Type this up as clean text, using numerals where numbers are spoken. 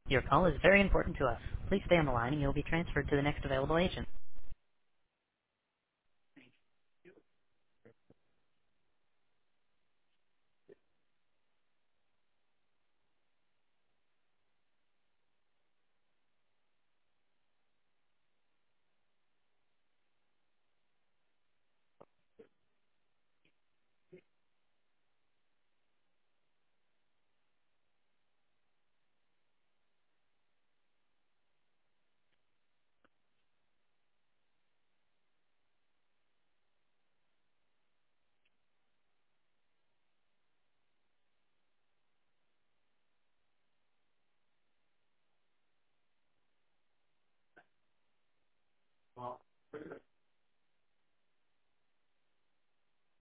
Your call is very important to us. Please stay on the line and you'll be transferred to the next available agent.